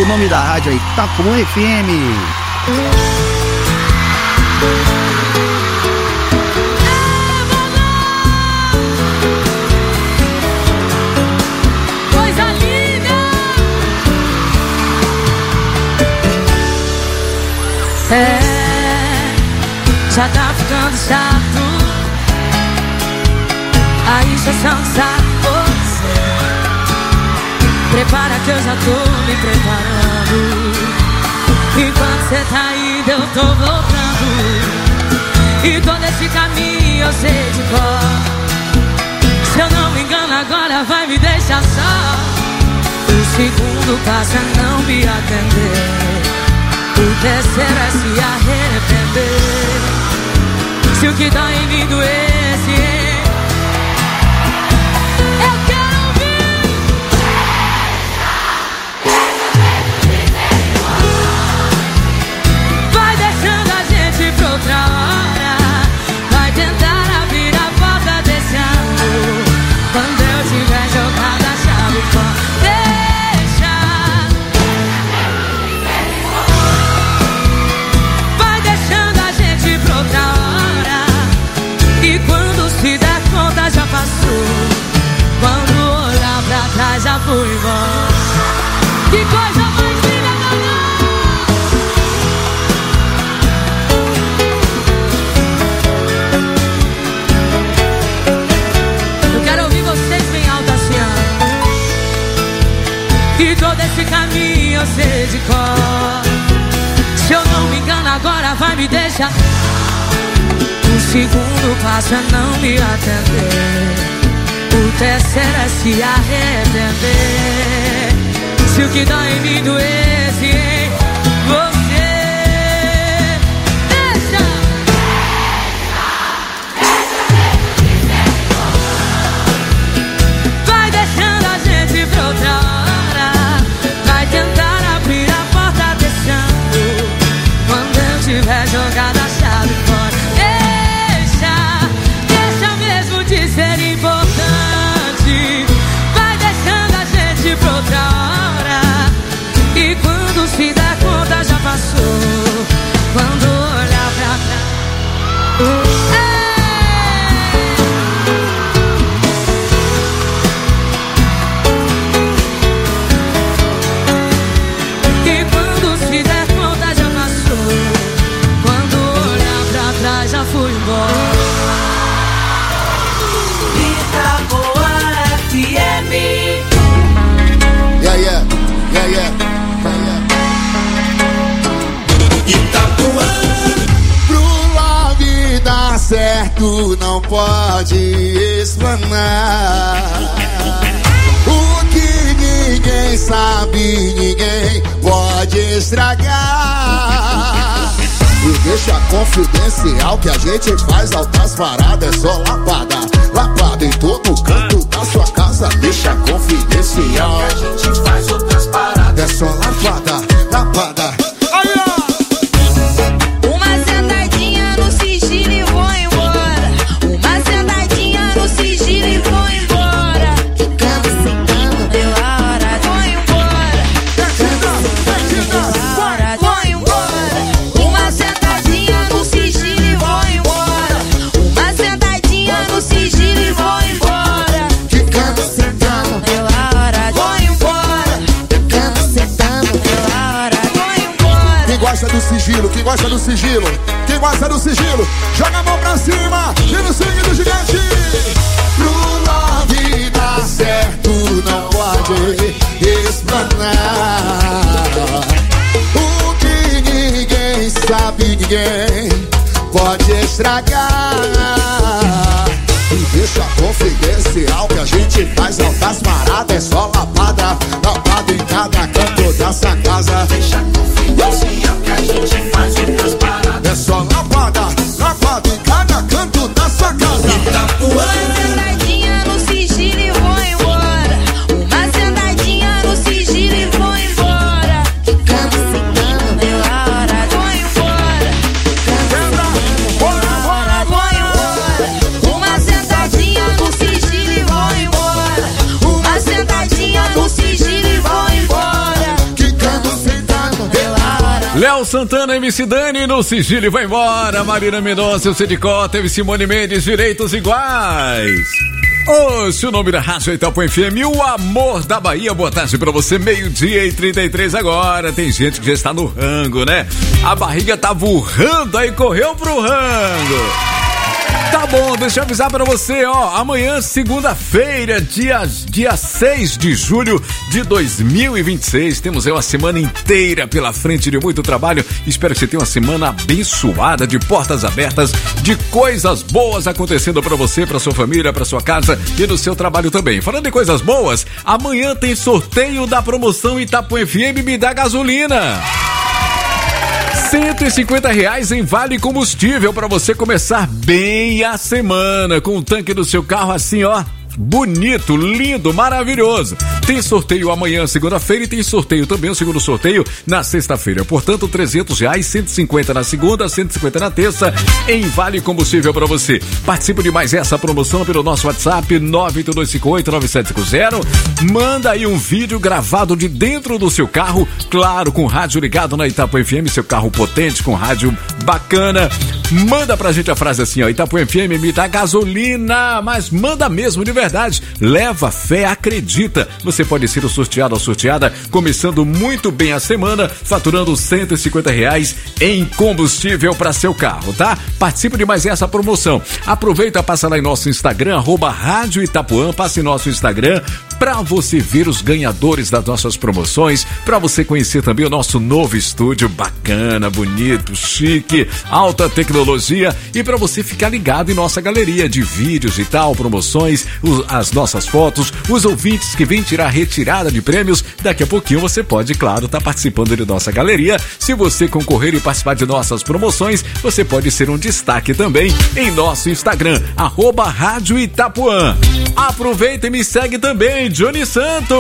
o nome da rádio é Itapuã FM. Coisa linda! Já tá ficando chato a encheção de saco. Prepara que eu já tô me preparando. Enquanto cê tá indo eu tô voltando. E todo esse caminho eu sei de cor. Se eu não me engano agora vai me deixar só. O segundo passo é não me atender. O terceiro é se arrepender. Se o que dói em mim doesse, outra hora, vai tentar abrir a porta desse amor. Quando eu tiver jogado a chave fora, deixa. Vai deixando a gente pra outra hora. E quando se der conta já passou. Quando olhar pra trás já fui embora. Que coisa mais linda, mamãe. E todo esse caminho eu sei de cor. Se eu não me engano agora vai me deixar. O segundo passo é não me atender. O terceiro é se arrepender. Se o que dói em mim doesse em você, deixa. Vai deixando a gente pra outra hora. Vai tentar abrir a porta desse amor. Quando eu tiver jogado a chave fora, deixa mesmo de ser importante. Vai deixando a gente pra outra hora. E quando se der conta já passou. Quando olhar pra trás, já fui embora. Itapuã FM. Yeah, yeah, yeah, yeah, yeah. Itapuã. Pro love dar certo não pode explanar. O que ninguém sabe, ninguém pode estragar. E deixa confidencial que a gente faz altas paradas. É só lapada, lapada em todo canto da sua casa. Deixa confidencial que a gente faz outras paradas. É só lapada, lapada. Aí, ó! Uma sentadinha no sigilo e vou embora. Uma sentadinha no sigilo e vou embora. Ficando sentando pela hora. Vou embora. Vou embora. Uma sentadinha no sigilo e vou embora. Uma sentadinha no sigilo e vou embora. Ficando sentando pela hora. Vou embora. ficando sentando Pela hora. Vou embora. Quem gosta do sigilo, quem gosta do sigilo, quem gosta do sigilo, joga a mão pra cima e no sangue do gigante. Pro love dar certo não pode explanar. O que ninguém sabe, ninguém pode estragar. E deixa confidencial que a gente faz altas paradas. É só lapada, lapada em cada canto dessa casa. Deixa confidencial que a gente faz outras paradas. É só lapada, lapada em cada canto da sua casa. Itapuã. Uma sentadinha no sigilo e vou embora. Uma sentadinha no sigilo e vou embora. Ficando sentando pela hora. Vou embora. Bora, bora, Vou embora. Uma sentadinha no sigilo e vou embora. Uma sentadinha no sigilo e vou embora. ficando Léo Santana, MC Dani, no Sigilo vai embora. Marina Mendonça, o Cidicó, teve Simone Mendes, Direitos Iguais. O nome da Rádio Itapuã FM, o amor da Bahia. Boa tarde pra você, 12:33 agora. Tem gente que já está no rango, né? A barriga tá urrando, aí correu pro rango. Tá bom, deixa eu avisar pra você, ó, amanhã, segunda-feira, dia 6 de julho de 2026, temos aí uma semana inteira pela frente de muito trabalho. Espero que você tenha uma semana abençoada, de portas abertas, de coisas boas acontecendo pra você, pra sua família, pra sua casa e no seu trabalho também. Falando em coisas boas, amanhã tem sorteio da promoção Itapuã FM Me Dá Gasolina. R$150 em vale combustível para você começar bem a semana com o tanque do seu carro assim, ó, bonito, lindo, maravilhoso. Tem sorteio amanhã, segunda-feira, e tem sorteio também, o segundo sorteio na sexta-feira. Portanto, R$300, 150 na segunda, 150 na terça, em vale combustível para você. Participe de mais essa promoção pelo nosso WhatsApp 982589750. Manda aí um vídeo gravado de dentro do seu carro, claro, com rádio ligado na Itapuã FM, seu carro potente, com rádio bacana. Manda pra gente a frase assim, ó, Itapuã FM me dá gasolina, mas manda mesmo de verdade. Leva fé, acredita. Você pode ser o sorteado ou sorteada, começando muito bem a semana, faturando R$150 em combustível para seu carro, tá? Participe de mais essa promoção. Aproveita, passa lá em nosso Instagram, @Rádio Itapuã, passe em nosso Instagram para você ver os ganhadores das nossas promoções, para você conhecer também o nosso novo estúdio bacana, bonito, chique, alta tecnologia, e para você ficar ligado em nossa galeria de vídeos e tal, promoções, as nossas fotos, os ouvintes que vêm tirar retirada de prêmios. Daqui a pouquinho você pode, claro, estar participando de nossa galeria. Se você concorrer e participar de nossas promoções, você pode ser um destaque também em nosso Instagram, @Rádio Itapuã. Aproveita e me segue também, Johnny Santos.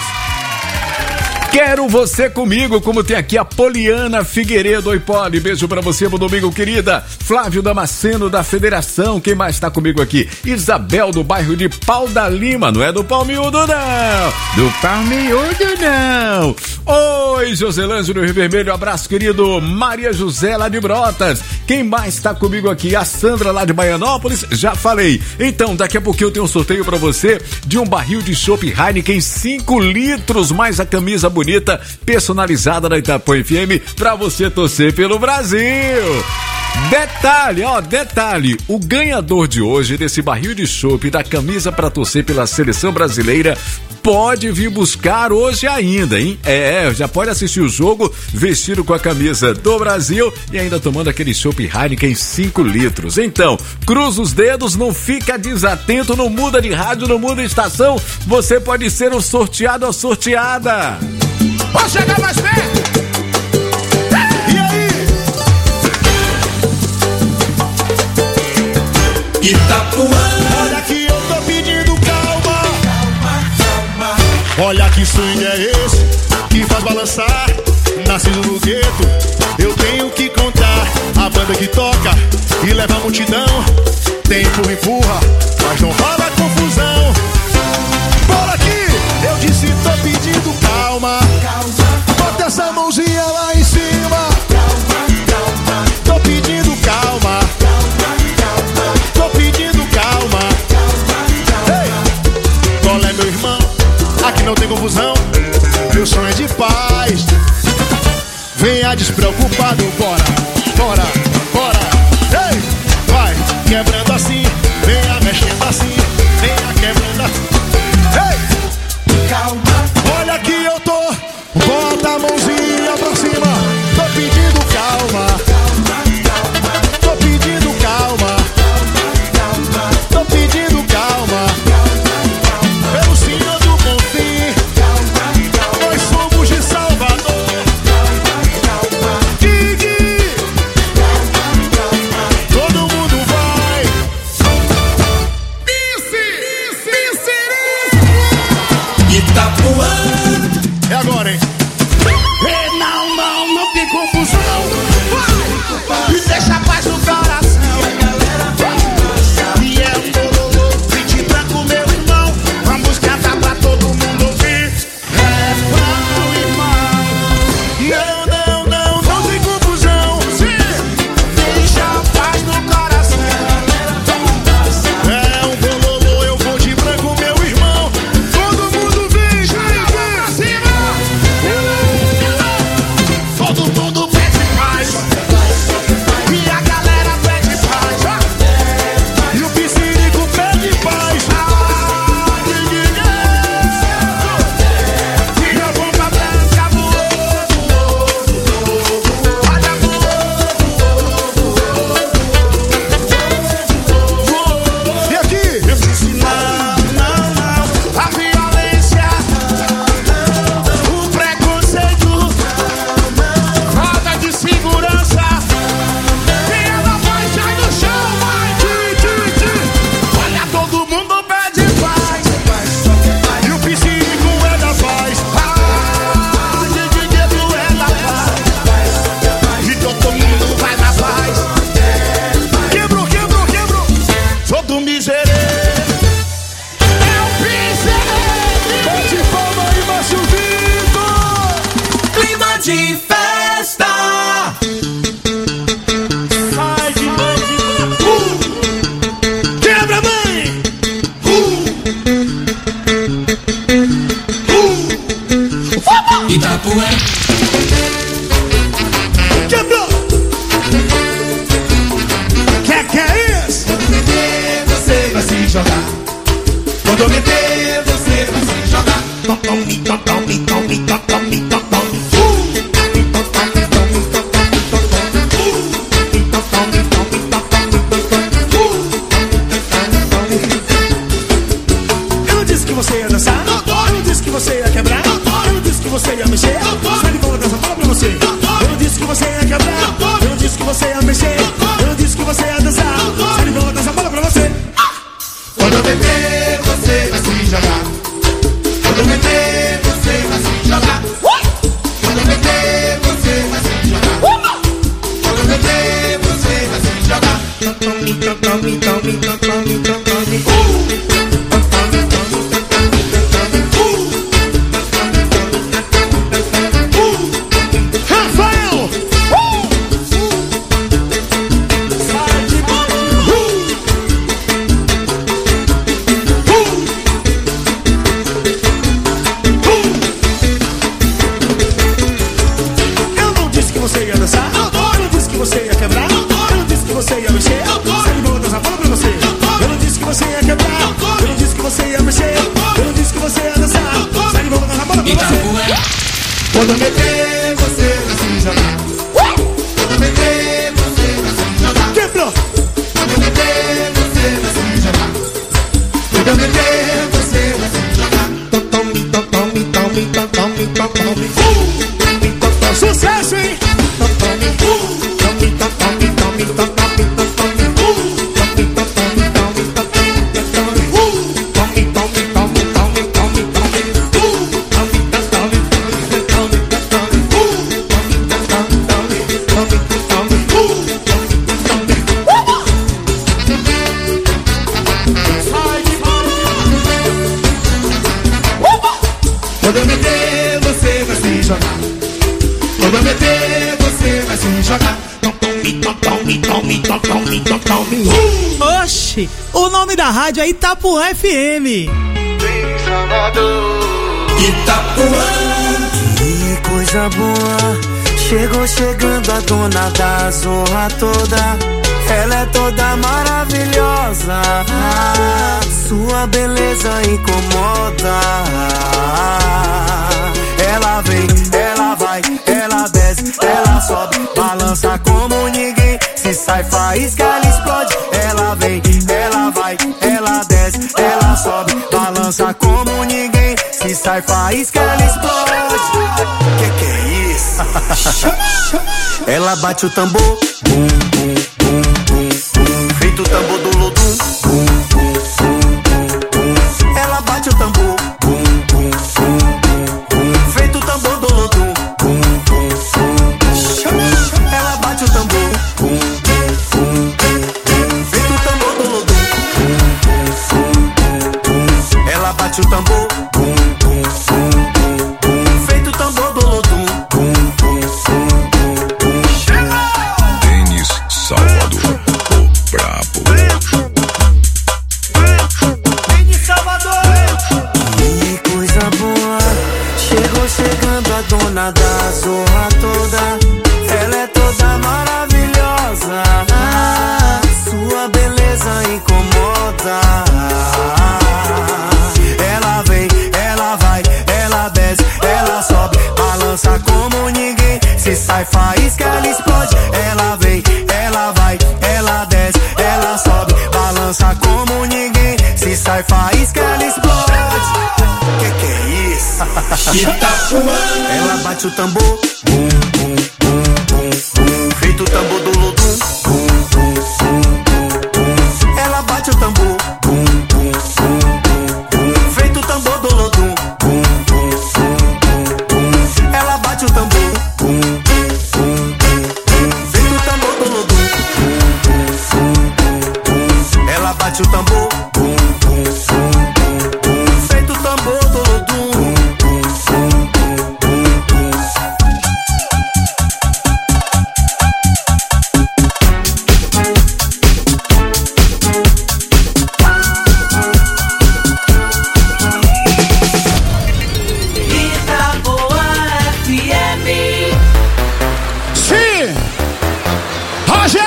Quero você comigo, como tem aqui a Poliana Figueiredo. Oi, Poli, beijo pra você, bom domingo, querida. Flávio Damasceno, da Federação, quem mais tá comigo aqui? Isabel, do bairro de Pau da Lima, não é do Palmiúdo, não. Do Palmiúdo, não. Oi, Joselândia do Rio Vermelho, abraço, querido. Maria José, lá de Brotas. Quem mais tá comigo aqui? A Sandra, lá de Baianópolis, já falei. Então, daqui a pouquinho eu tenho um sorteio pra você de um barril de chopp Heineken 5 litros, mais a camisa bonita, personalizada da Itapuã FM, pra você torcer pelo Brasil. Detalhe, o ganhador de hoje desse barril de chopp da camisa pra torcer pela seleção brasileira pode vir buscar hoje ainda, hein? Já pode assistir o jogo vestido com a camisa do Brasil e ainda tomando aquele chopp Heineken 5 litros. Então, cruza os dedos, não fica desatento, não muda de rádio, não muda de estação, você pode ser o sorteado ou sorteada. Vou chegar mais perto. E aí? Itapuã. Olha que eu tô pedindo calma. Calma. Olha que swing é esse que faz balançar. Nascido no gueto, eu tenho que contar. A banda que toca e leva a multidão. Tem empurra, mas não rola confusão. Bora aqui, eu disse tô pedindo calma. Bota essa mãozinha lá em cima. Tô pedindo calma. Tô pedindo calma. Ei, qual é, meu irmão? Aqui não tem confusão. Meu sonho é de paz. Venha despreocupado, bora. Ei, vai quebrando assim, venha mexendo assim, venha Quando eu meter, você vai se jogar. Tome, tome, tome, tome, tome. Eu não disse que você ia dançar, eu não disse que você ia quebrar, eu não disse que você ia mexer, sai de bola dessa bola pra você. Eu não disse que você ia quebrar, eu não disse que você ia mexer, eu não disse que você ia dançar, sai de bola dessa bola pra você. Quando eu beber, você vai se jogar. Quando eu beber, você vai se jogar. Quando eu beber, você vai se jogar. Quando eu beber, você vai se jogar. Tome, tome, tome, tome, tome. Rafael! Sai de bola! Eu não disse que você ia dançar, eu não disse que você ia quebrar, eu não disse que você ia mexer, sai de bola dessa bola pra você. Eu não disse que você ia quebrar, eu não disse que você ia mexer, eu não disse que você ia dançar, sai de bola dessa bola pra você. Quando eu meter, você vai se jogar. Quando eu meter, você vai se jogar. Quebrou! Quando eu meter, você vai se jogar. Quando eu meter, você vai se jogar. Tome, tome, tome, tome, tome. Sucesso, hein? Tome, tome, tome, tome, tome. Quando eu meter, você vai se jogar. Quando eu meter, você vai se jogar. Tome, tome, tome, tome, tome. Oxi, o nome da rádio é Itapuã FM. Itapuã. Que coisa boa, chegou chegando a dona da zorra toda. Ela é toda maravilhosa, sua beleza incomoda. Ela vem, ela vai, ela desce, ela sobe, balança como ninguém. Se sai faísca, ela explode. Ela vem, ela vai, ela desce, ela sobe, balança como ninguém. Se sai faísca, ela explode. Que é isso? Ela bate o tambor, bum, bum, bum, bum, bum. Feito o tambor do Lodum, bum, bum, bum, bum, bum. Ela bate o tambor, bum, bum, bum, bum, bum. Feito o tambor do Lodum, bum, bum, bum, bum. Ela bate o tambor, bum, bum, bum, bum, bum. Feito o tambor do Lodum, bum, bum, bum, bum, bum. Ela bate o tambor, bum, bum, bum, bum, bum. Feito o tambor do Lodum, bum, bum, bum, bum, bum. Denis Salvador, o brabo. Denis Salvador! Que coisa boa, chegou chegando a dona da zorra toda. Ela é toda maravilhosa, sua beleza incomoda. Ela vem, ela vai, ela desce, ela sobe, balança como ninguém. Se sai faísca, ela explode. Ela vem, ela vai, ela desce, ela sobe, balança como ninguém. Se sai faísca, ela explode. Que é isso? Ela bate o tambor, bum, bum, bum, bum, bum. Feito o tambor do Lodum, bum, bum, bum, bum, bum. Ela bate o tambor, bum, bum, bum, bum, bum. Feito o tambor do Lodum, bum, bum, bum, bum, bum. Ela bate o tambor, bum, bum, bum, bum, bum. Feito o tambor do Lodum, bum, bum, bum, bum, bum. Ela bate o tambor, bum, bum, bum, bum, bum. Feito o tambor do Lodum, bum, bum, bum, bum, bum, bum. Itapuã FM. Sim!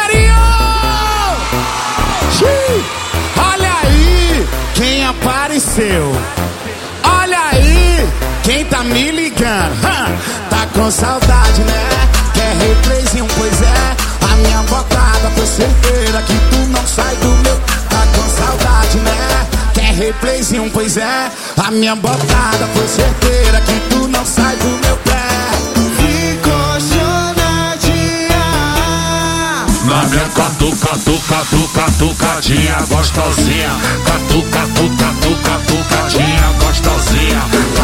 Rogerinho! Sim! Olha aí! Quem apareceu? apareceu. Olha aí, quem tá me ligando, tá com saudade, né? Quer replayzinho, pois é. A minha botada foi certeira que tu não sai do meu. Tá com saudade, né? Quer replayzinho, pois é. A minha botada foi certeira que tu não sai do meu pé. Ficou chonadinha na minha catucadinha gostosinha. Catucadinha gostosinha.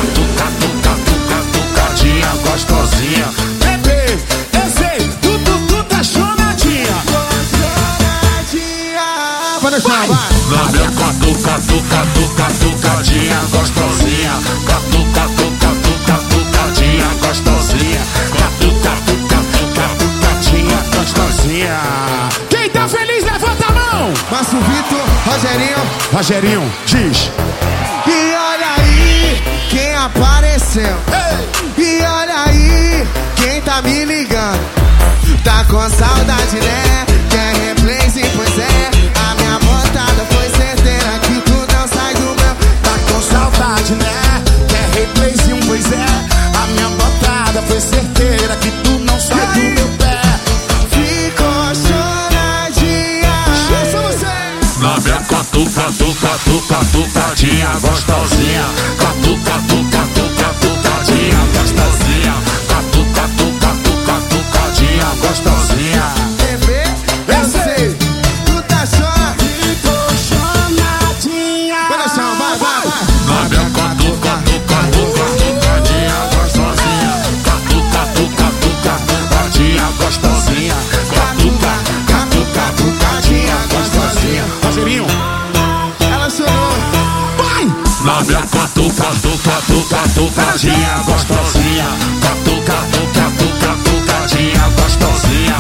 Catucadinha gostosinha. Bebê, eu sei, tu tá chonadinha. Vai deixar, vai. Na minha catucadinha gostosinha. Catucadinha gostosinha. Catucadinha gostosinha. Quem tá feliz, levanta a mão. Márcio Vitor, Rogerinho, diz. e olha aí quem apareceu. E olha aí quem tá me ligando. Tá com saudade, né? Quer replayzinho, pois é. A minha botada foi certeira que tu não sai do meu. Tá com saudade, né? Quer replayzinho, pois é. A minha botada foi certeira que tu não sai do meu pé. Ficou choradinha. Na minha catucadinha gostosinha. Catucadinha gostosinha. Catucadinha gostosinha. Bebê, eu sei, tu tá Chonadinha. Vai deixar, vai. Na minha catucadinha gostosinha. Catucadinha gostosinha. Catucadinha gostosinha. Rogerinho, Ela chorou. vai. Na minha catucadinha gostosinha. Catucadinha gostosinha.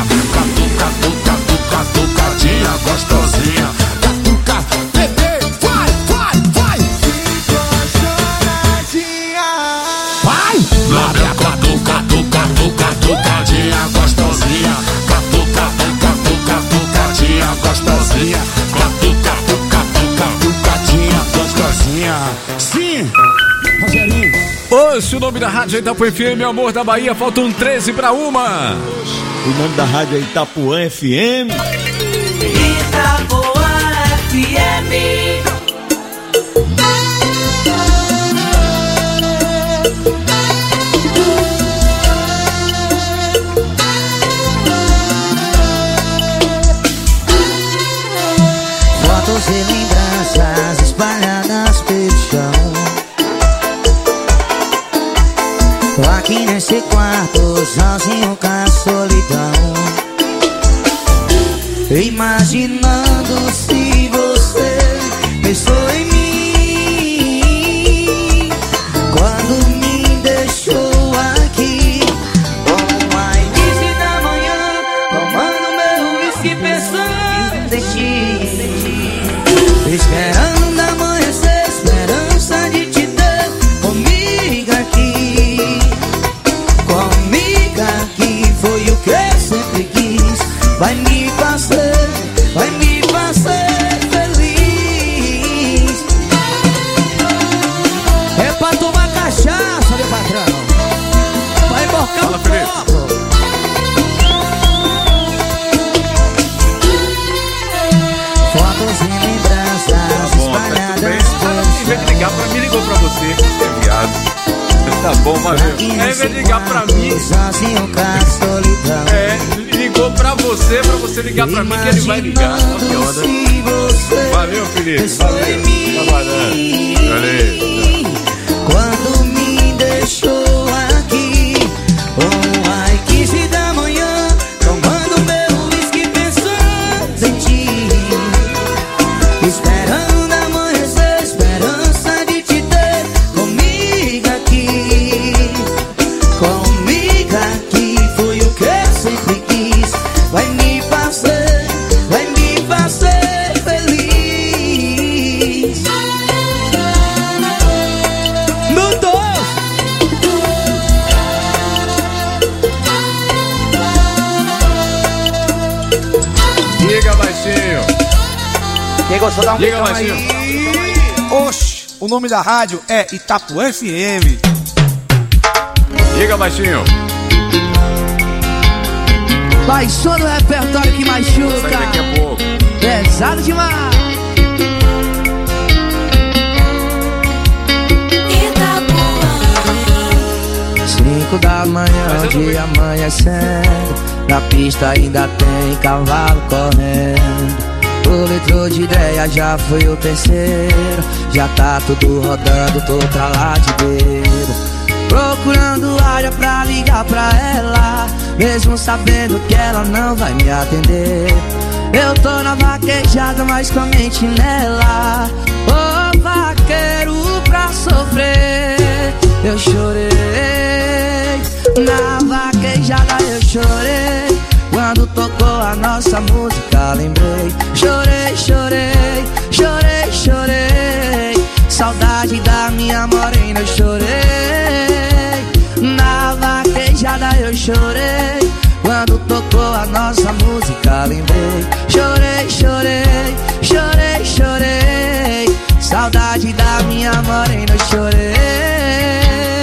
Catucadinha gostosinha. Catuca, bebê, vai. Ficou choradinha. Vai. Na minha catucadinha gostosinha. Catucadinha gostosinha. Catucadinha gostosinha. Sim. Rogerinho. Ouça o nome da rádio Itapuã FM, Amor da Bahia, faltam 13 para 1. O nome da rádio é Itapuã FM. Itapuã FM. Fotos e lembranças espalhadas pelo chão. Tô aqui nesse quarto, sozinho com a solidão, imaginando se você pensou em mim quando me deixou aqui. Às 15 da manhã, tomando meu whisky, pensando em ti. Esperando amanhecer, esperança de te ter comigo aqui. Comigo aqui foi o que eu sempre quis. Vai me fazer feliz. É pra tomar cachaça, meu patrão. Vai emborcar Fala, o Felipe. copo. Fotos e lembranças espalhadas Em pelo vez de ligar pra mim, ligou pra você. Você é viado. Tá bom, valeu. É, em vez de ligar pra mim, sozinho com a solidão. ligou pra você ligar pra mim que ele vai ligar. Tá que onda. Valeu, Felipe. Valeu. Tá guardando. Valeu. Quando me deixou aqui, ai, 15 da manhã, tomando meu whisky, pensando em ti. Esperando amanhecer, esperança de te ter comigo aqui. Comigo aqui foi o que eu sempre quis. Vai me fazer feliz. Meu Deus! Diga, baixinho. Quem gostou, dá um Diga, beijão baixinho. aí. Oxi, O nome da rádio é Itapuã FM. Diga, baixinho. Baixou no repertório que machuca. Sai daqui a pouco. Pesado demais. 5 da manhã, o dia amanhecendo. Na pista ainda tem cavalo correndo. O litro de ideia já foi o terceiro. Já tá tudo rodando, tô pra lá de beiro. Procurando área pra ligar pra ela, mesmo sabendo que ela não vai me atender. Eu tô na vaquejada, mas com a mente nela. Ô vaqueiro pra sofrer, eu chorei. Na vaquejada eu chorei. Quando tocou a nossa música lembrei. Chorei, chorei, chorei, chorei. Saudade da minha morena eu chorei. Na vaquejada eu chorei. Quando tocou a nossa música lembrei. Chorei, chorei, chorei, chorei. Saudade da minha morena eu chorei.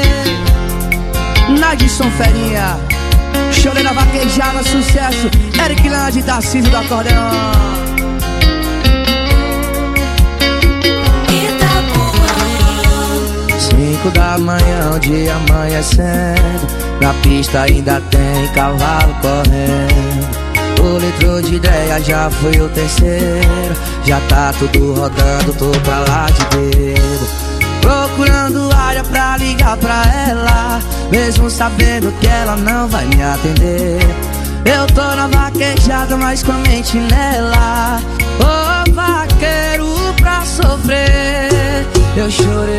Nadson Ferinha, chorei na vaquejada, sucesso. Eric Lande, Tarcísio do acordeão. 5 da manhã, o dia amanhecendo. Na pista ainda tem cavalo correndo. O litro de ideia já foi o terceiro. Já tá tudo rodando, tô pra lá de beiro. Procurando área pra ligar pra ela, mesmo sabendo que ela não vai me atender. Eu tô na vaquejada, mas com a mente nela. Ô vaqueiro pra sofrer, eu chorei.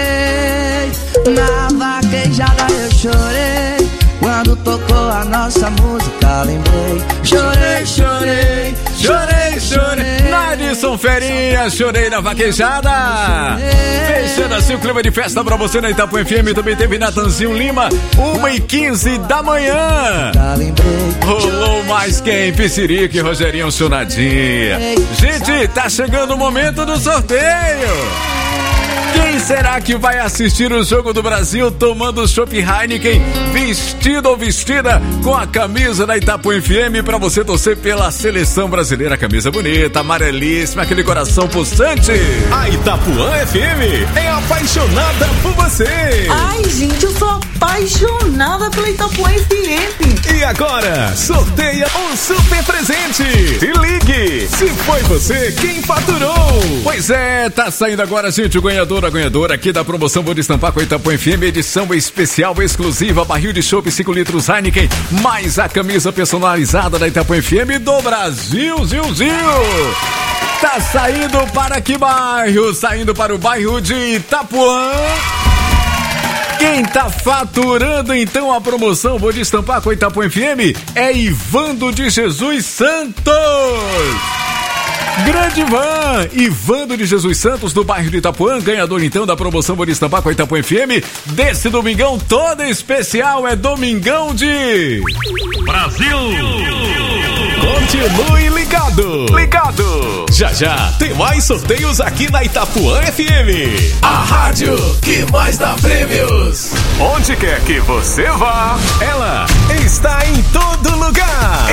Na vaquejada eu chorei. Quando tocou a nossa música lembrei. Chorei, chorei, chorei, chorei. Nadson Ferinha, chorei na vaquejada. Fechando assim o clima de festa pra você na Itapuã FM. Também teve Natanzinho Lima, 1h15 da manhã. Rolou mais quem? Piscirica e Rogerinho Sonadinha. Gente, tá chegando o momento do sorteio. Quem será que vai assistir o Jogo do Brasil tomando chopp Heineken, vestido ou vestida com a camisa da Itapuã FM pra você torcer pela seleção brasileira? Camisa bonita, amarelíssima, aquele coração pulsante. A Itapuã FM é apaixonada por você. Ai, gente, eu sou apaixonada pela Itapuã FM. E agora, sorteia um super presente. Se ligue, se foi você quem faturou. Pois é, tá saindo agora, gente, o ganhador, a ganhadora aqui da promoção Vou Destampar com a Itapuã FM, edição especial exclusiva, barril de chopp 5 litros Heineken, mais a camisa personalizada da Itapuã FM do Brasil, Zil. Tá saindo para que bairro? Saindo para o bairro de Itapuã. Quem tá faturando então a promoção Vou Destampar com a Itapuã FM é Ivando de Jesus Santos. Grande Ivando de Jesus Santos, do bairro de Itapuã, ganhador então da promoção Vou Destampar com a Itapuã FM desse domingão todo especial, é domingão de Brasil. Continue ligado. Já tem mais sorteios aqui na Itapuã FM, a rádio que mais dá prêmios. Onde quer que você vá, ela está em todo lugar.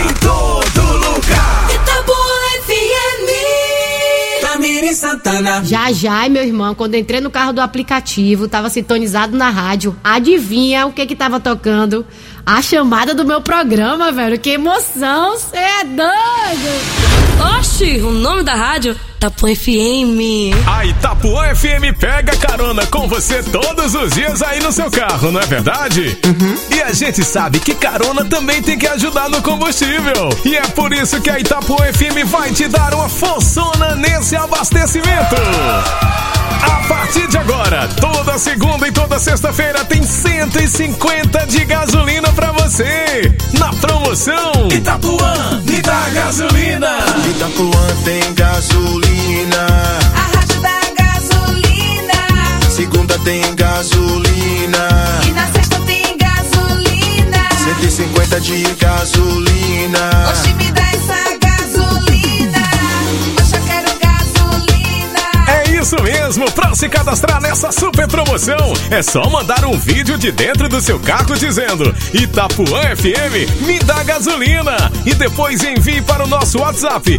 Itapuã FM. Tamiri Santana. Já, meu irmão, quando eu entrei no carro do aplicativo, tava sintonizado na rádio. Adivinha o que tava tocando? A chamada do meu programa, velho. Que emoção, cê é doido. Oxi, o nome da rádio? Itapuã FM. A Itapuã FM pega carona com você todos os dias aí no seu carro, não é verdade? E a gente sabe que carona também tem que ajudar no combustível. E é por isso que a Itapuã FM vai te dar uma forçona nesse abastecimento. A partir de agora, toda segunda e toda sexta-feira tem 150 de gasolina pra você. Na promoção Itapuã me dá gasolina. Itapuã tem gasolina. A rádio da gasolina. Segunda tem gasolina. E na sexta tem gasolina. 150 de gasolina. Oxi, me dá essa gasolina. Oxe, eu quero gasolina. É isso mesmo. mesmo pra se cadastrar nessa super promoção. É só mandar um vídeo de dentro do seu carro dizendo Itapuã FM me dá gasolina e depois envie para o nosso WhatsApp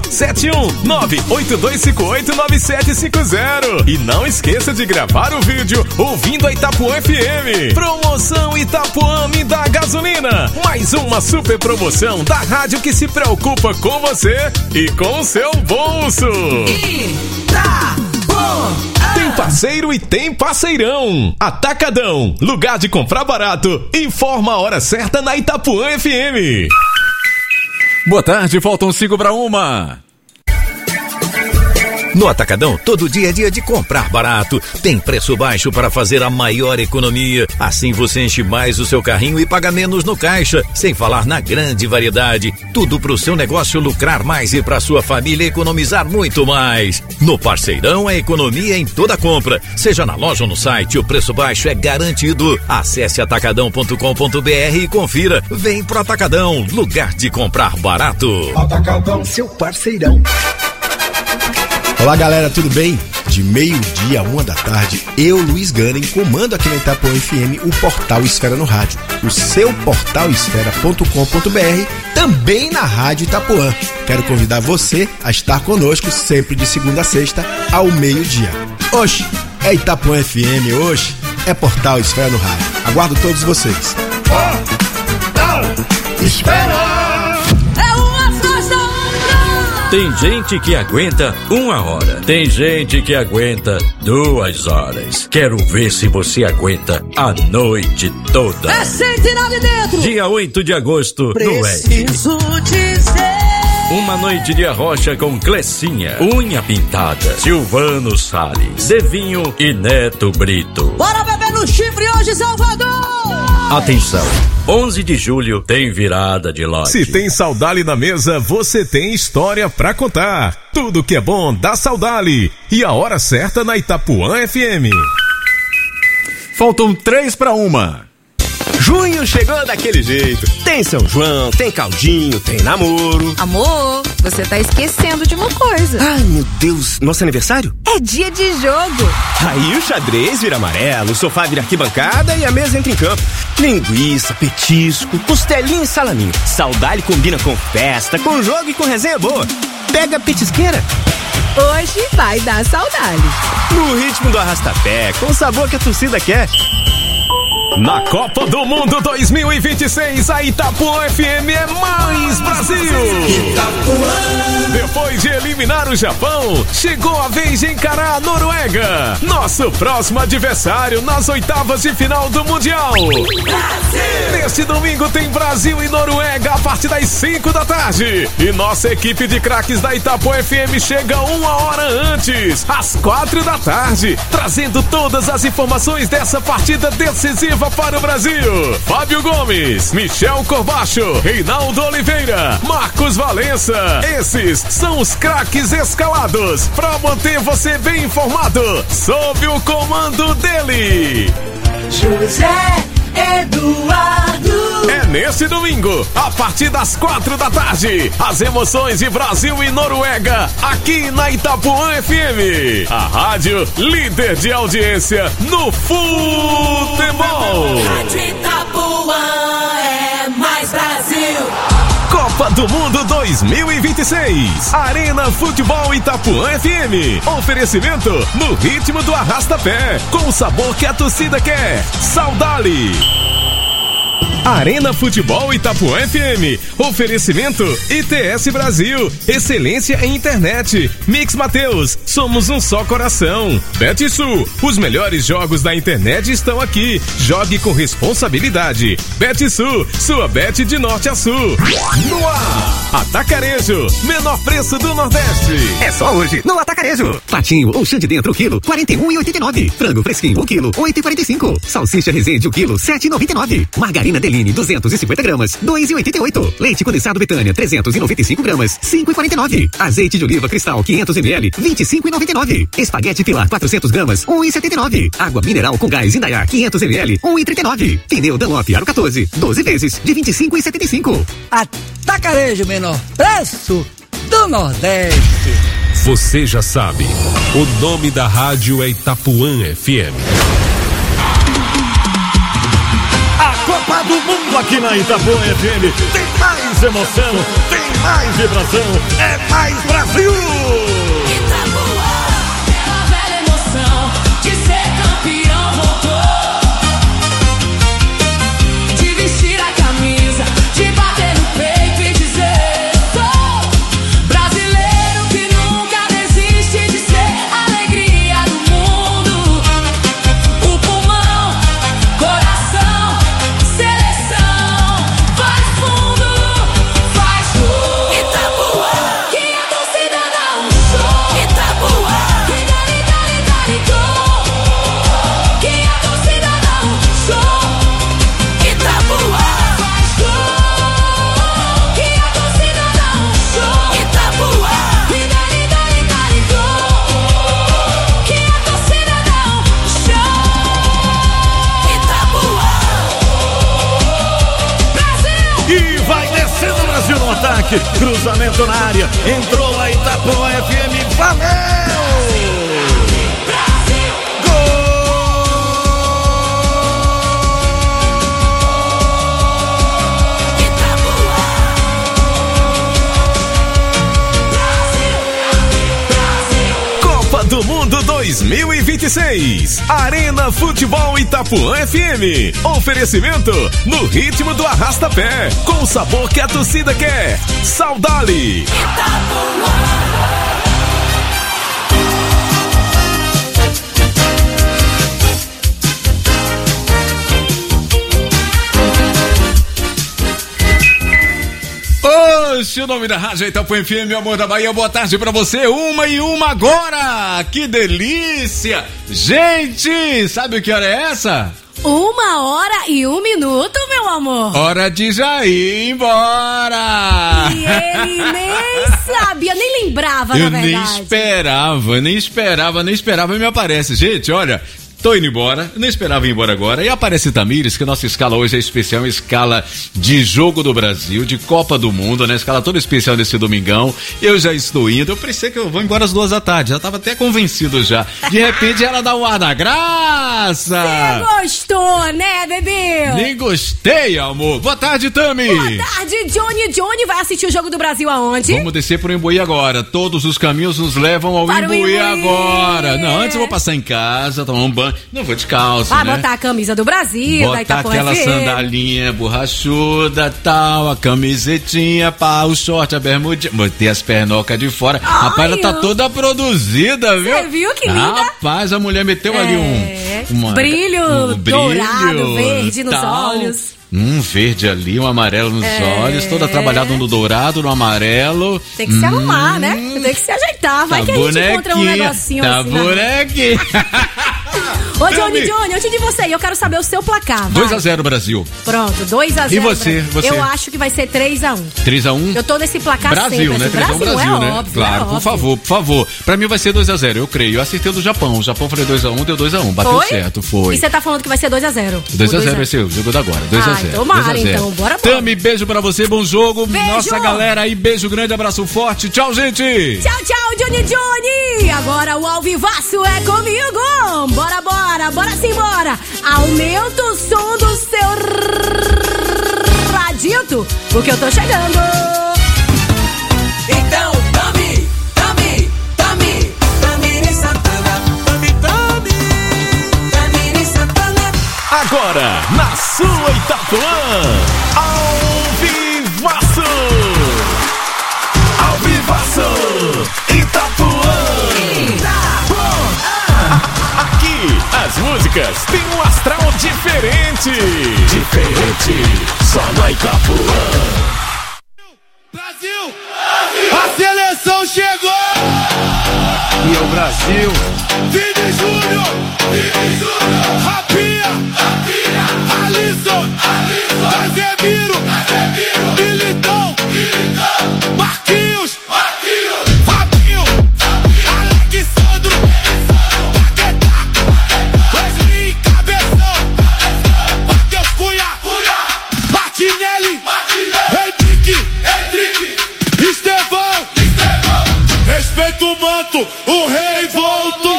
71982589750. E não esqueça de gravar o vídeo ouvindo a Itapuã FM. Promoção Itapuã me dá gasolina. Mais uma super promoção da rádio que se preocupa com você e com o seu bolso. Tem parceiro e tem parceirão. Atacadão, lugar de comprar barato. Informa a hora certa na Itapuã FM. Boa tarde, faltam 5 para 1. No Atacadão, todo dia é dia de comprar barato. Tem preço baixo para fazer a maior economia. Assim você enche mais o seu carrinho e paga menos no caixa. Sem falar na grande variedade. Tudo para o seu negócio lucrar mais e para sua família economizar muito mais. No Parceirão, a economia em toda compra. Seja na loja ou no site, o preço baixo é garantido. Acesse atacadão.com.br e confira. Vem pro Atacadão, lugar de comprar barato. Atacadão, seu parceirão. Olá galera, tudo bem? De meio-dia a 1 da tarde, eu, Luiz Ganem, comando aqui na Itapuã FM o Portal Esfera no Rádio. O seu portalesfera.com.br, também na Rádio Itapuã. Quero convidar você a estar conosco sempre de segunda a sexta ao meio-dia. Oxe, é Itapuã FM, hoje é Portal Esfera no Rádio. Aguardo todos vocês. Portal Esfera! Tem gente que aguenta 1 hora. Tem gente que aguenta 2 horas. Quero ver se você aguenta a noite toda. É sentinela de dentro. Dia 8 de agosto, Preciso no Ed. dizer. Uma noite de arrocha com Clecinha, Unha Pintada, Silvano Salles, Devinho e Neto Brito. Bora beber no chifre hoje, Salvador! Atenção, 11 de julho tem virada de lote. Se tem Saudale na mesa, você tem história pra contar. Tudo que é bom dá Saudale. E a hora certa na Itapuã FM. Faltam 3 para 1. Junho chegou daquele jeito. Tem São João, tem caldinho, tem namoro. Amor, você tá esquecendo de uma coisa. Ai, meu Deus, nosso aniversário? É dia de jogo. Aí o xadrez vira amarelo, o sofá vira arquibancada e a mesa entra em campo. Linguiça, petisco, costelinha e salaminho. Saudale combina com festa, com jogo e com resenha boa. Pega a petisqueira. Hoje vai dar Saudale. No ritmo do arrastapé, com o sabor que a torcida quer. Na Copa do Mundo 2026, a Itapuã FM é mais Brasil! Itapuã! Depois de eliminar o Japão, chegou a vez de encarar a Noruega. Nosso próximo adversário nas oitavas de final do Mundial. Brasil! Neste domingo tem Brasil e Noruega a partir das 5 da tarde. E nossa equipe de craques da Itapuã FM chega 1 hora antes, às 4 da tarde, trazendo todas as informações dessa partida decisiva para o Brasil. Fábio Gomes, Michel Corbacho, Reinaldo Oliveira, Marcos Valença. Esses são os craques escalados para manter você bem informado sob o comando dele, José Eduardo. É nesse domingo, a partir das 4 da tarde, as emoções de Brasil e Noruega, aqui na Itapuã FM. A rádio líder de audiência no futebol. Rádio Itapuã é mais Brasil. Copa do Mundo 2026. Arena Futebol Itapuã FM. Oferecimento no ritmo do arrasta-pé, com o sabor que a torcida quer. Saudale. Arena Futebol Itapuã FM. Oferecimento ITS Brasil. Excelência em internet. Mix Mateus. Somos um só coração. BetSul. Os melhores jogos da internet estão aqui. Jogue com responsabilidade. BetSul. Sua bet de norte a sul. No ar. Atacarejo. Menor preço do Nordeste. É só hoje no Atacarejo. Patinho ou chã de dentro, quilo, 41,89. Frango fresquinho, 1 quilo, 8,45. Salsicha Resende, 1 quilo, 7,99. Margarina Deline, 250 gramas, 2,88. Leite condensado Betânia, 395 gramas, 5,49. Azeite de oliva Cristal, 500 ml, 25,99. Espaguete Pilar, 400 gramas, 1,79. Água mineral com gás Indaiá, 500 ml, 1,39. Pneu Dunlop Aro 14, 12 vezes, de 25,75. Atacarejo, menor preço do Nordeste. Você já sabe, o nome da rádio é Itapuã FM. A Copa do Mundo aqui na Itapuã FM tem mais emoção, tem mais vibração, é mais Brasil! Itapuã, aquela velha emoção de ser campeão voltou, de vestir a camisa, de bater no peito e dizer: sou brasileiro que nunca desiste de ser a alegria do mundo, o pulmão, coração, seleção, faz fundo, faz gol. Itapuã, que a torcida dá um show. Itapuã, que dali, dali, dali, gol. Que a torcida dá um show. Itapuã, faz gol. Que a torcida dá um show. Itapuã, que dali, dali, dali, gol. Que a torcida dá um show. Itapuã, Brasil. E vai descendo o Brasil no ataque, cruzamento na área, entrou a Itapuã FM, valeu! Copa do Mundo 2026. Arena Futebol Itapuã FM. Oferecimento no ritmo do arrasta-pé, com o sabor que a torcida quer. Saudade. Oxe, o nome da rádio é Itapuã FM, meu amor da Bahia. Boa tarde pra você, 1:01 agora. Que delícia. Gente, sabe o que hora é essa? 1h01, meu amor. Hora de já ir embora. E ele nem sabia, nem lembrava, na verdade. Nem esperava, me aparece. Gente, olha, tô indo embora, não esperava ir embora agora. E aparece Tamires, que a nossa escala hoje é especial, escala de Jogo do Brasil, de Copa do Mundo, né? Escala toda especial nesse domingão. Eu já estou indo, eu pensei que eu vou embora às 2h, já tava até convencido já. De repente ela dá o ar da graça. Você gostou, né, bebê? Nem gostei, amor. Boa tarde, Tami. Boa tarde, Johnny. Johnny vai assistir o Jogo do Brasil aonde? Vamos descer pro Imbuí agora. Todos os caminhos nos levam ao Imbuí agora. Não, antes eu vou passar em casa, tomar um banho. Não vou de calça, vai né? botar a camisa do Brasil, da botar Itapuã aquela FM. sandalinha borrachuda, tal, a camisetinha, pá, o short, a bermudinha. Botei as pernocas de fora. Ai, rapaz, ela tá toda produzida, viu? Você viu que linda? Rapaz, a mulher meteu ali um brilho dourado, verde nos olhos. Verde ali, um amarelo nos olhos, toda trabalhada no dourado, no amarelo. Tem que se arrumar, né? Tem que se ajeitar. Vai que a gente encontra um negocinho tá assim. bonequinha. Ô, Johnny, antes de você, eu quero saber o seu placar. 2-0 Brasil. Pronto, 2-0. E você? Eu acho que vai ser 3-1. 3-1? Eu tô nesse placar Brasil, sempre. né? 3-1 Brasil, né? Óbvio, claro, por favor. Pra mim vai ser 2-0, eu creio. Eu acertei do Japão. O Japão falei 2-1, deu 2-1. Bateu certo, foi. E você tá falando que vai ser 2-0? 2-0 vai ser o jogo da agora. 2-0. Tomara, então. Bora. Tami, beijo pra você, bom jogo. Beijo. Nossa galera aí, beijo grande, abraço forte. Tchau, gente. Tchau, Johnny. Agora o alvivaço é comigo. Bora simbora. Aumenta o som do seu radito, porque eu tô chegando. Então, Tami Santana. Tami Santana. Agora, na sua Itapuã, Alvivaço! Itapuã! Aqui, as músicas têm um astral diferente. Só na Itapuã. Brasil! A seleção chegou! E é o Brasil. Vini Júnior! Rapinha! Alisson! Casemiro! Militão! Marquinhos! Fabinho! Alexandro! Paquetá! Wesley Cabeção! Matheus Cunha! Martinelli! Henrique! Estevão! Respeito o manto, o rei voltou.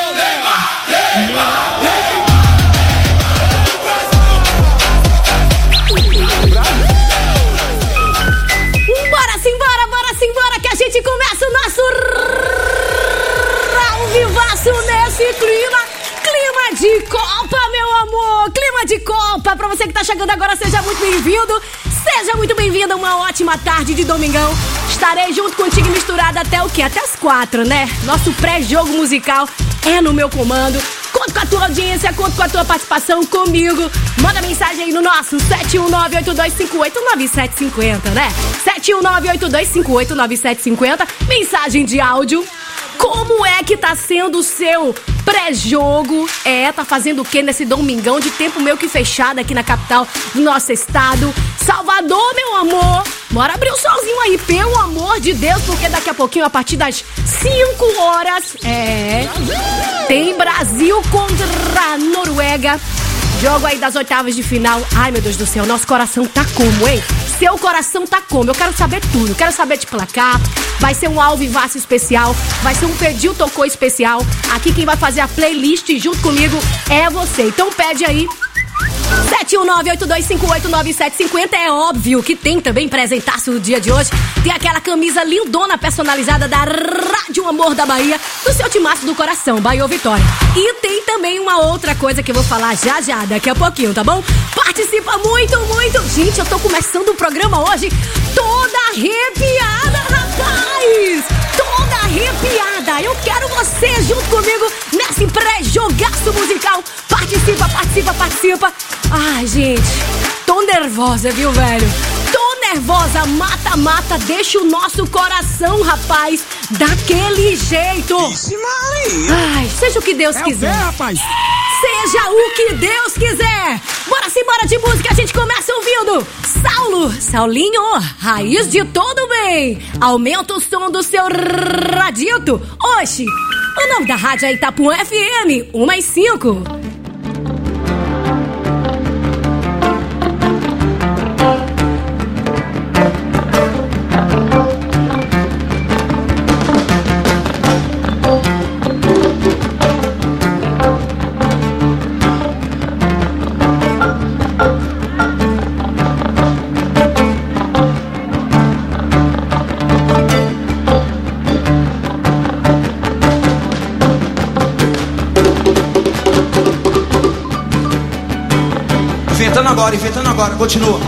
Bora simbora que a gente começa o nosso ao vivaço nesse clima de Copa, meu amor, clima de Copa. Pra você que tá chegando agora, seja muito bem-vindo, seja muito bem-vinda, uma ótima tarde de domingão. Estarei junto contigo misturada até o quê? Até as 4, né? Nosso pré-jogo musical é no meu comando. Conto com a tua audiência, conto com a tua participação comigo. Manda mensagem aí no nosso 71982589750, né? 71982589750. Mensagem de áudio. Como é que tá sendo o seu pré-jogo? Tá fazendo o quê nesse domingão de tempo meio que fechado aqui na capital do nosso estado? Salvador, meu amor. Bora abrir o solzinho aí, pelo amor de Deus, porque daqui a pouquinho, a partir das 5 horas, tem Brasil contra a Noruega. Jogo aí das oitavas de final. Ai, meu Deus do céu, nosso coração tá como, hein? Seu coração tá como? Eu quero saber tudo, quero saber de placar. Vai ser um ao vivaço especial, vai ser um Pediu Tocou especial. Aqui quem vai fazer a playlist junto comigo é você. Então pede aí 71982589750. É óbvio que tem também presentaço do dia de hoje. Tem aquela camisa lindona personalizada da Rádio Amor da Bahia, do seu timaço do coração, Bahia ou Vitória. E tem também uma outra coisa que eu vou falar já daqui a pouquinho, tá bom? Participa muito. Gente, eu tô começando o programa hoje toda arrepiada, rapaz! Toda arrepiada. Eu quero você junto comigo nesse pré-jogaço musical. Participa. Ai, gente, tô nervosa, viu, velho? Tô nervosa, mata, deixa o nosso coração, rapaz, daquele jeito. Ai, seja o que Deus quiser. Rapaz. Seja o que Deus quiser. Bora de música, a gente começa ouvindo Saulinho, raiz de todo bem. Aumenta o som do seu radito. Hoje, o nome da rádio é Itapuã FM 1/5. Inventando agora, continua.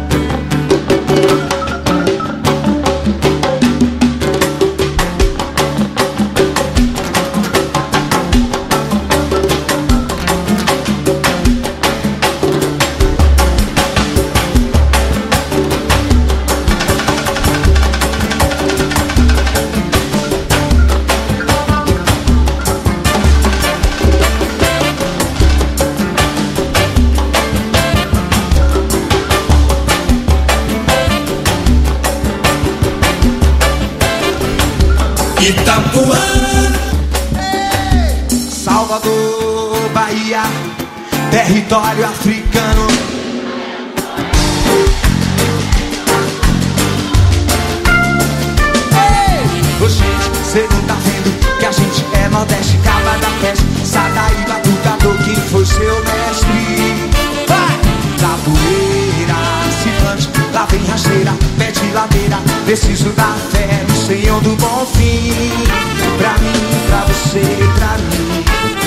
Itapuã, Salvador, Bahia, território africano. Ô gente, cê não tá vendo que a gente é Nordeste, Caba da Peste, Sadaí, Batucador, quem foi seu mestre? Vai! Capoeira, cifrante, lá vem rasteira, pé de ladeira, preciso da fé no Senhor do Bom Fim. Pra mim, pra você e pra mim,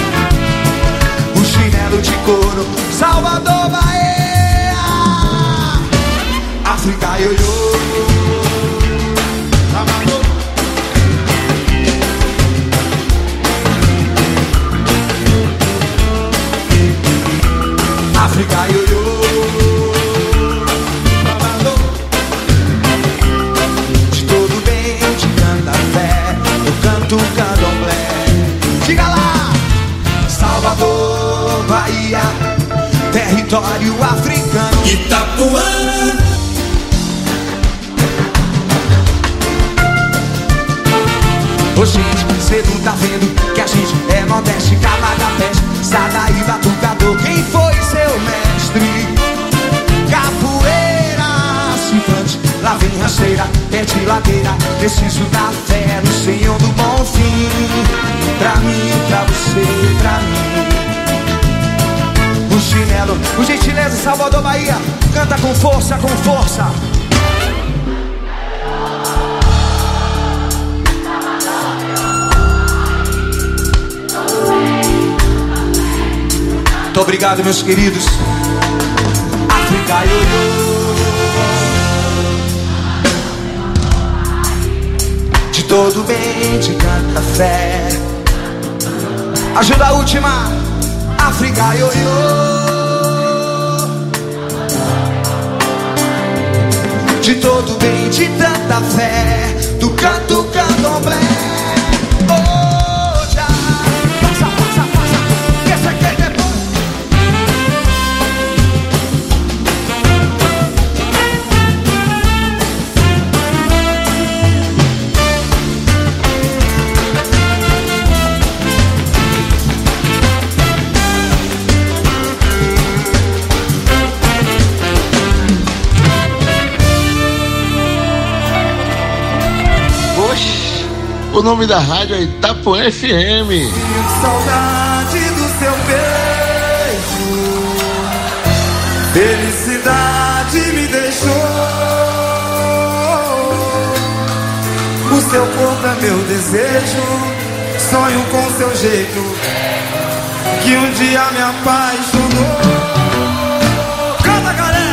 o chinelo de couro, Salvador, Bahia, África, ioiô. África, ioiô. De todo bem, de canta fé, eu canto candomblé. Diga lá! Salvador, Bahia, território africano. Itapuã, ô gente, cê não tá vendo que a gente é Nordeste, Caba da Peste, Sadaí, Batucador, quem foi seu mestre? Capoeira, cifrante, lá vem rasteira, pé de ladeira, preciso da fé no Senhor do Bom Fim. pra você e pra mim. O chinelo, o gentileza, Salvador, Bahia. Canta com força, com força. Muito obrigado, meus queridos. África, de todo bem, de canta fé. Ajuda a última. África, de todo bem, de tanta fé. Do canto candomblé. Oh, já. Passa, passa, passa. Que essa aqui é depois. O nome da rádio é Itapuã FM. Sinto saudade do seu beijo. Felicidade me deixou. O seu corpo é meu desejo. Sonho com seu jeito, que um dia me apaixonou. Canta, galera!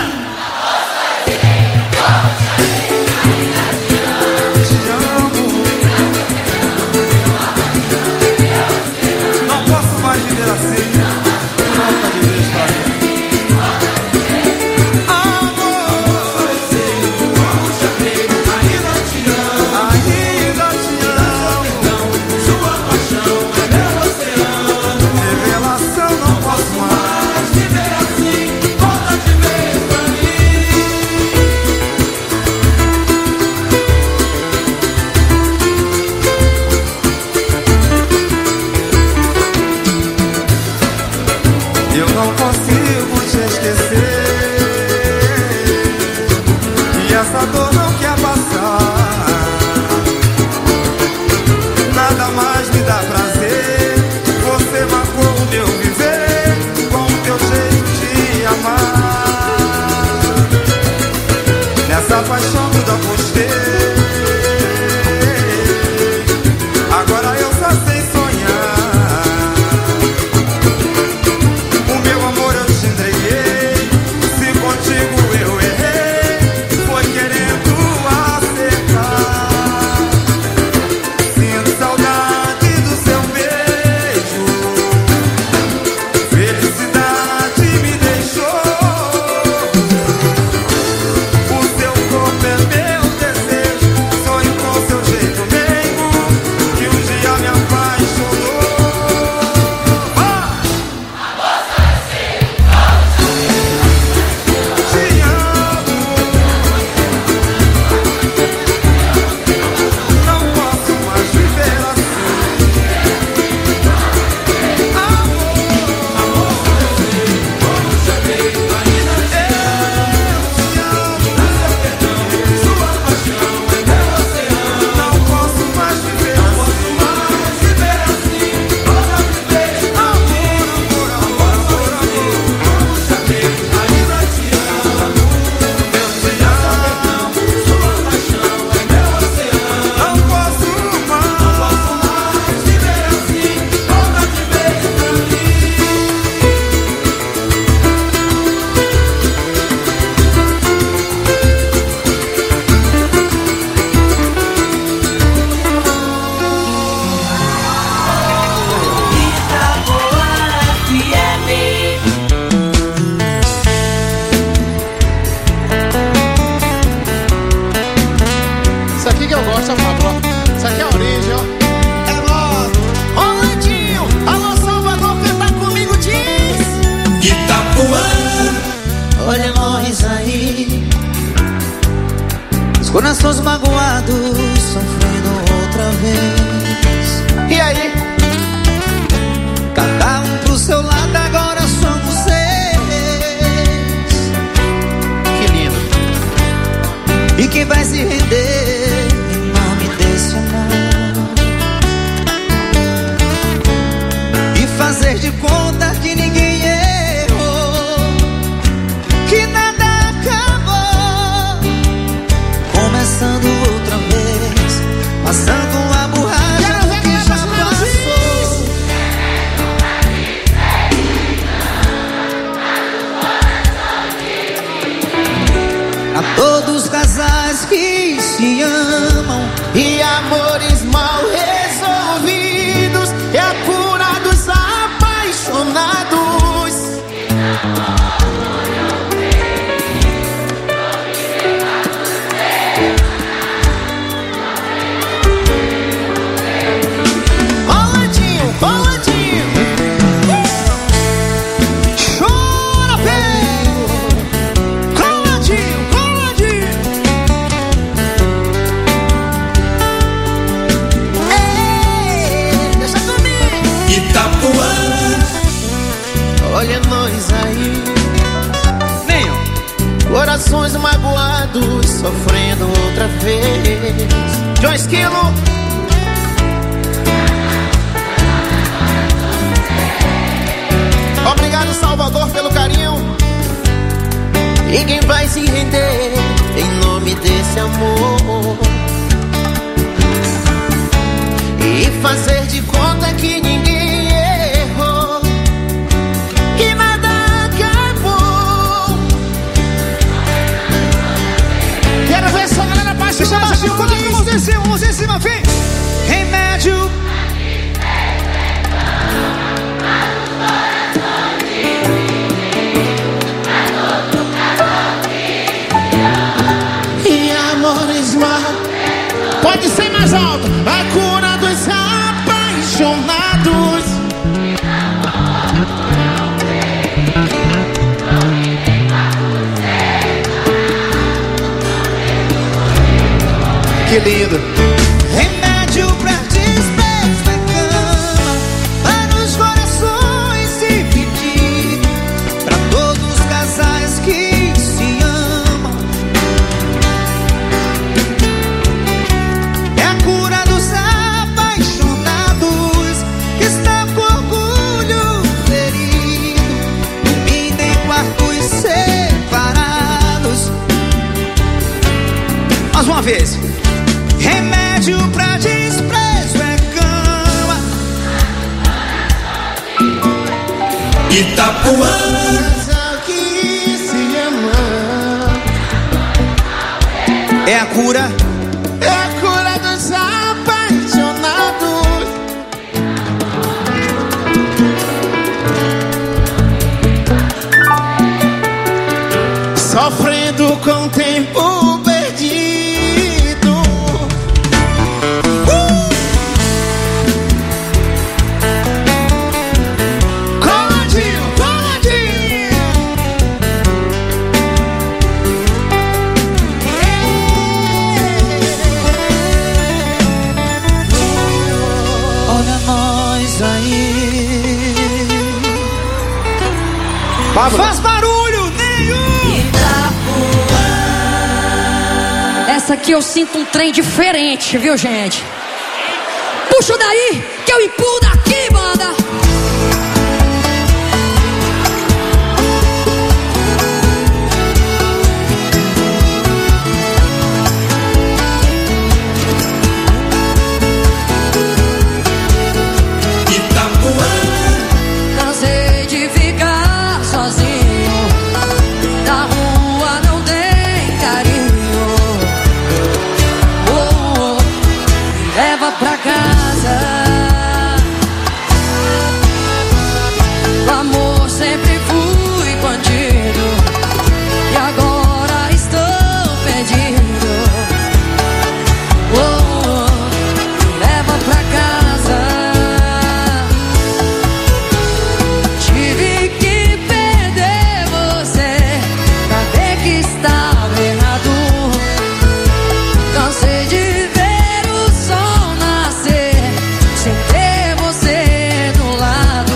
Corações magoados, sofrendo outra vez. E aí? Cada um pro seu lado, agora somos seis. Que lindo. E quem vai se render em nome desse amor? nós aí. Corações magoados, sofrendo outra vez. John Esquilo. Obrigado, Salvador, pelo carinho. E quem vai se render em nome desse amor e fazer de conta que ninguém errou, que nada acabou. Quero ver essa galera baixinho, baixinho, baixinho. Vamos em cima, vem. Remédio. E amores mal. Pode ser mais alto. A cura dos apaixonados. Que lindo. Remédio pra desprezo na cama, para os corações dividir, pra todos os casais que se amam. É a cura dos apaixonados que estão com orgulho ferido, dormindo em quartos separados. Mais uma vez. Remédio pra desprezo é cama. Itapuã. Casal que se ama. É a cura. É a cura dos apaixonados. Sofrendo com o tempo perdido. Faz barulho nenhum. Essa aqui eu sinto um trem diferente, viu, gente? Puxa daí, que eu empurro daqui, banda. Cansei de ficar sozinho, na rua não tem carinho. Oh, me leva pra casa. O amor sempre fui bandido e agora estou perdido. Oh, me leva pra casa. Tive que perder você pra ver que estava errado. Cansei de ver o sol nascer sem ter você do lado.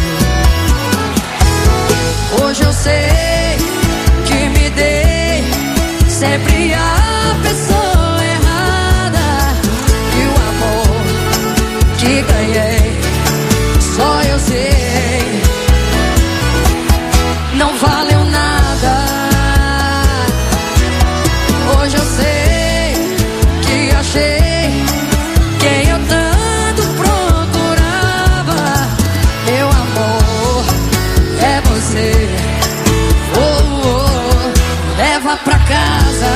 Hoje eu sei que me dei sempre a pessoa errada, e o amor que ganhei só eu sei não valeu nada. Hoje eu sei que achei quem eu tanto procurava. Meu amor é você. Oh, oh, leva pra casa.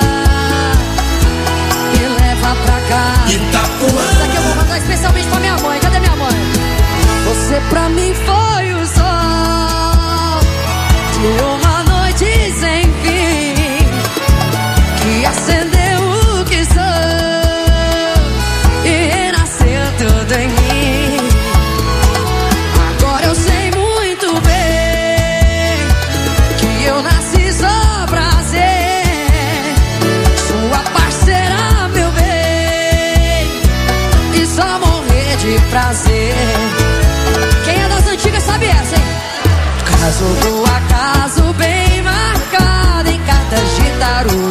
Me leva pra casa. Itapuã. Isso aqui eu vou mandar especialmente pra minha mãe. Cadê minha mãe? Você pra mim foi o sol de uma noite sem fim, que acendeu o que sou e renasceu tudo em mim. Agora eu sei muito bem que eu nasci só pra ser sua parceira, meu bem, e só morrer de prazer. Quem é das antigas sabe essa, hein? Mas outro acaso bem marcado em cartas de tarô.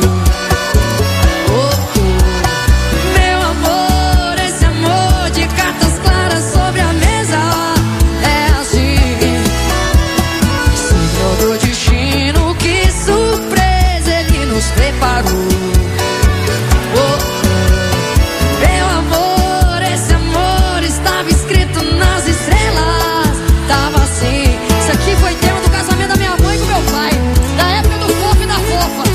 Meu amor, esse amor de cartas claras sobre a mesa é assim. Signo do destino, que surpresa ele nos preparou. Meu amor, esse amor estava escrito nas estrelas. Tava assim. Isso aqui foi tema do casamento da minha mãe com meu pai, da época do fofo e da fofa.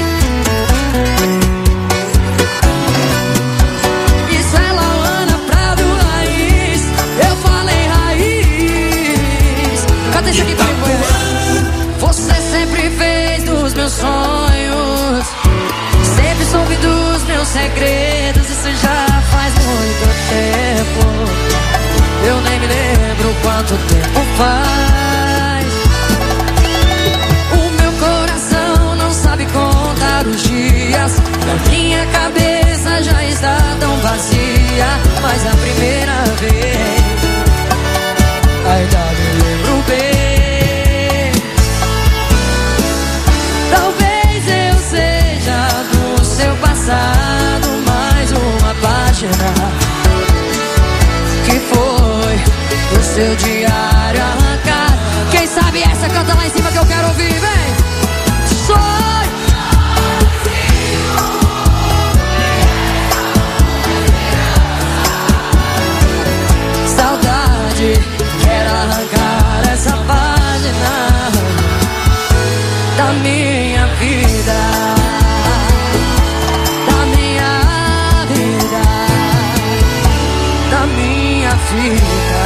Isso é Lauana Prado Raiz. Eu falei raiz. Canta isso aqui comigo. Você sempre fez dos meus sonhos, sempre soube dos meus segredos. Isso já faz muito tempo. Eu nem me lembro quanto tempo faz. O meu coração não sabe contar os dias. Na minha cabeça já está tão vazia. Mas a primeira vez ainda me lembro bem. Talvez eu seja do seu passado mais uma página que foi do seu diário arrancado. Quem sabe essa canta lá em cima que eu quero ouvir, vem! Sonho! Saudade, quero arrancar essa página da minha vida, da minha vida, da minha vida.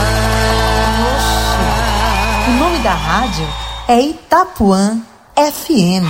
O nome da rádio é Itapuã FM.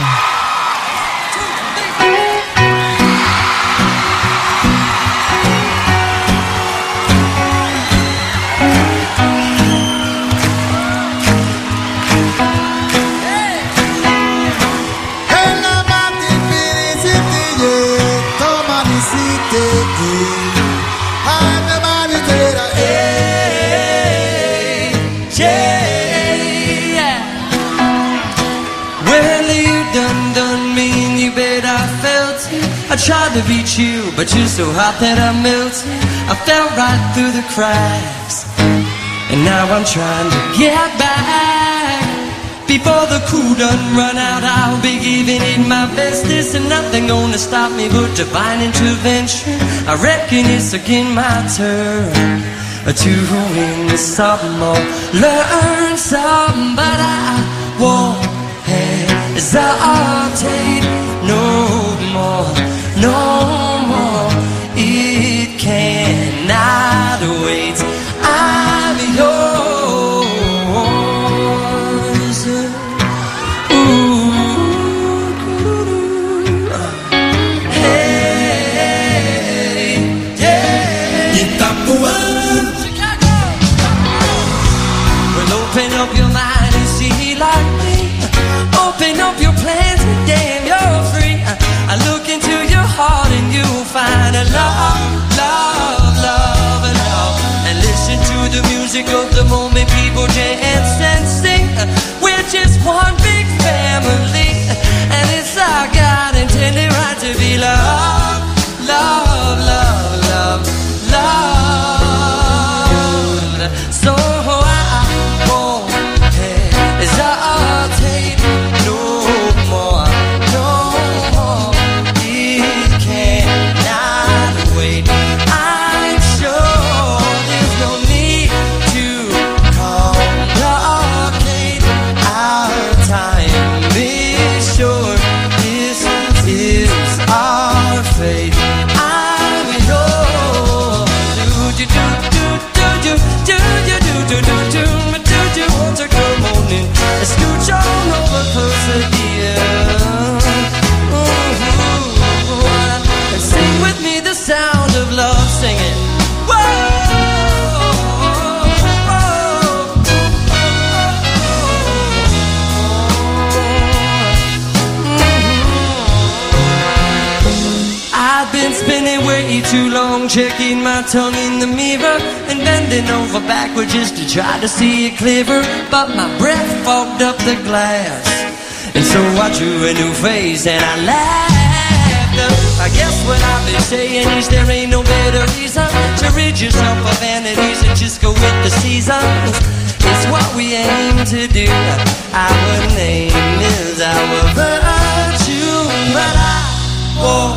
I tried to beat you, but you're so hot that I melted. I fell right through the cracks, and now I'm trying to get back. Before the cool done run out, I'll be giving it my best. There's nothing gonna stop me but divine intervention. I reckon it's again my turn to win some more, learn some, but I won't hesitate no more. No more, it cannot wait. I'm yours. Ooh. Hey, yeah. Itapuã. Well, open up your mind and see like me. Open up your plans and damn, you're free. I look into your heart and you'll find a love, love, love, love. And listen to the music of the moment, people dance and sing. We're just one big family, and it's our God-intended right to be loved, love, love, love, loved. So I won't hesitate no more, no more. I'm sure there's no need to complain. checking my tongue in the mirror and bending over backwards just to try to see it clearer. But my breath fogged up the glass, and so I drew a new face and I laughed. I guess what I've been saying is there ain't no better reason to rid yourself of vanities and just go with the seasons. It's what we aim to do. Our name is our virtue, but I won't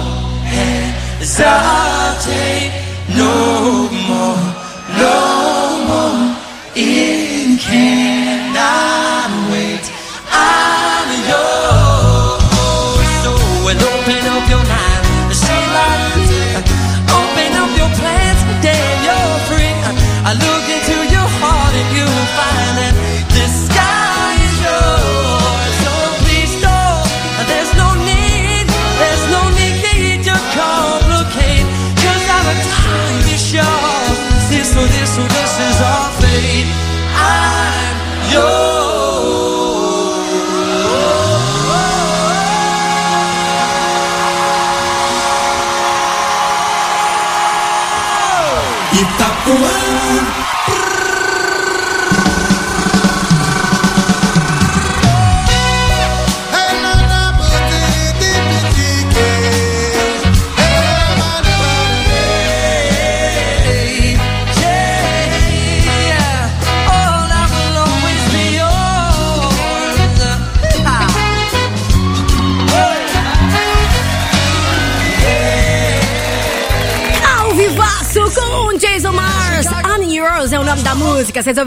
hesitate no more, no more. It cannot wait. I'm yours. So open up your mind, see life. Open up your plans, damn, you're free. I look into your heart and you'll find that the sky is yours. So please don't, there's no need to complicate. Cause our time is short. This is our fate. I'm yours. Itapuã. Ao vivaço com Jason Mars, I'm Yours é o nome da música. Vocês